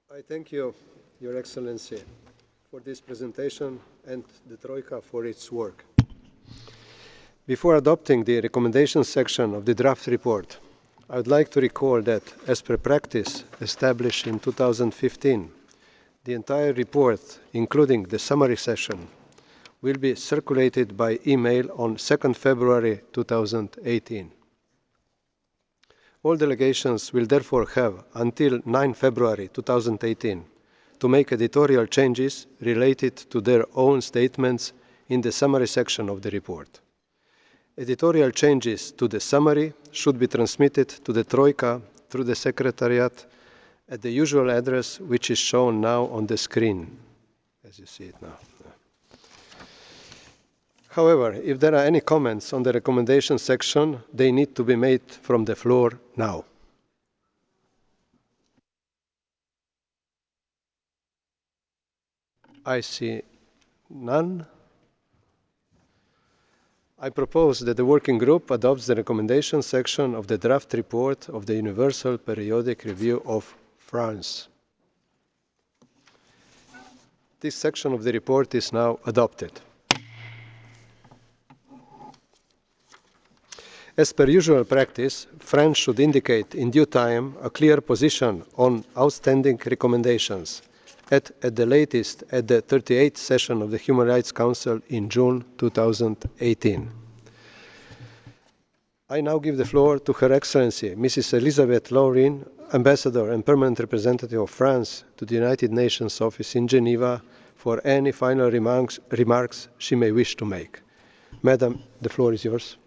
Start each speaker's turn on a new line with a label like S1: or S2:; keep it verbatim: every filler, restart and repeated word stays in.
S1: I thank you, Your Excellency, for this presentation and the Troika for its work. Before adopting the recommendations section of the draft report, I would like to recall that, as per practice established in two thousand fifteen, the entire report, including the summary session, will be circulated by email on the second of February two thousand eighteen. All delegations will therefore have until the ninth of February two thousand eighteen to make editorial changes related to their own statements in the summary section of the report. Editorial changes to the summary should be transmitted to the Troika through the Secretariat at the usual address, which is shown now on the screen, as you see it now. However, if there are any comments on the recommendation section, they need to be made from the floor now. I see none. I propose that the working group adopts the recommendation section of the draft report of the Universal Periodic Review of France. This section of the report is now adopted. As per usual practice, France should indicate in due time a clear position on outstanding recommendations, at, at the latest at the thirty-eighth session of the Human Rights Council in June two thousand eighteen. I now give the floor to Her Excellency, Missus Elisabeth Laurin, Ambassador and Permanent Representative of France to the United Nations Office in Geneva, for any final remarks, remarks she may wish to make. Madam, the floor is yours.